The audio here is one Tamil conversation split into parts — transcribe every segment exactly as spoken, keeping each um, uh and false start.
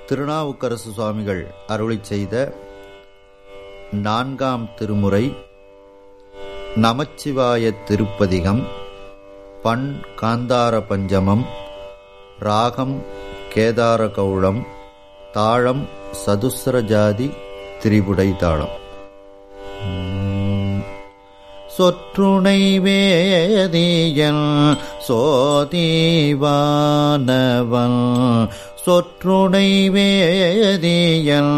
திருநாவுக்கரசு சுவாமிகள் அருளிச் செய்த நான்காம் திருமுறை நமச்சிவாய திருப்பதிகம். பண் காந்தார பஞ்சமம், ராகம் கேதார கௌளம், தாளம் சதுஸ்ரஜாதி திரிபுடை தாளம். சொற்றுணை வேதியன் சோதிவானவன், சொற்றுணை வேதியன்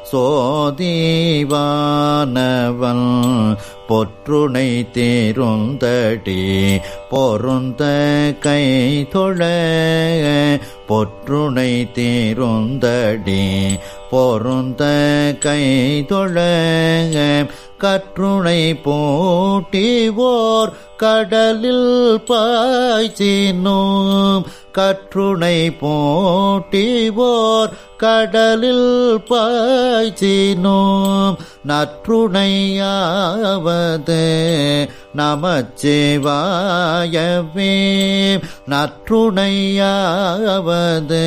சோதிவானவன், பொற்றுணை தேருந்தடி பொருந்த கை தொழ, பொற்றுணை தேருந்தடி பொருந்த கை தொழ, கற்றுணை போட்டிவோர் கடலில் பாய்ச்சினோம், கற்றுணை போட்டிவோர் கடலில் பாய்ச்சினோம், நற்றுணையாவது நமச்சிவாயவே, நற்றுணையாவது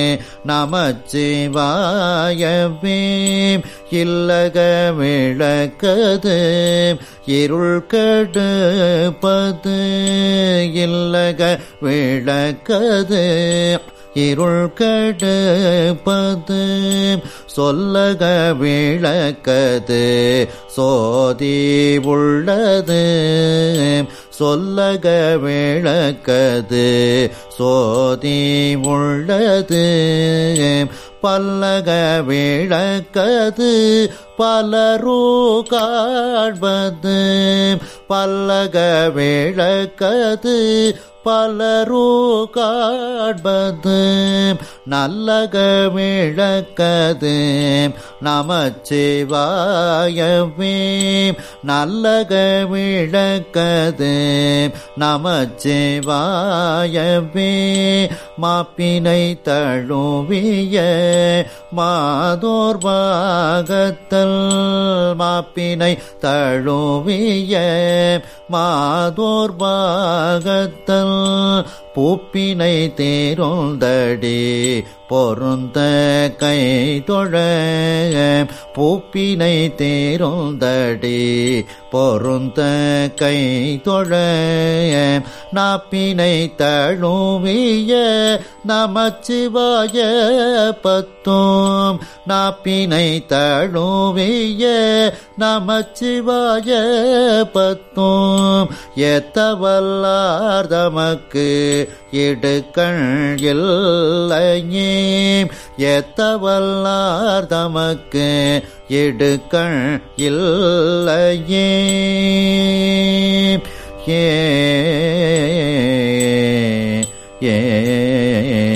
நமச்சிவாயவே, இல்லக விளக்கது இருள் கெடுப்பது, இல்லக விளக்கது இருள் கெடுப்பது, சொல்லக விளக்கது சோதி உள்ளது, சொல்லக விளக்கது சோதி உள்ளது, பல்லக விளக்கது பலரு காண்பது, பல்லக விளக்கது பலரு காண்பது, நல்லக விளக்கது நமச்சிவாயவே, நல்லக விளக்கது நமச்சிவாயவே, மாப்பினை தழுவிய மாதோர் பாகத்தல், மாப்பினை தழுவிய மாதோர் பாகத்தல், பூப்பினை தேருந்தடி பொருந்த கை தொழ, பூப்பினை தேருந்தடி பொருந்த கை தொழ, நாப்பினை தழுவிய நமச்சிவாய பத்தும், நாப்பினை தழுவிய நமச்சிவாய பத்தும், எத்தவல்லார் தமக்கு இடுக்கண் இல்லையே, எத்தவல்லார் தமக்கு இடுக்கண் இல்லையே, ஏ ஏ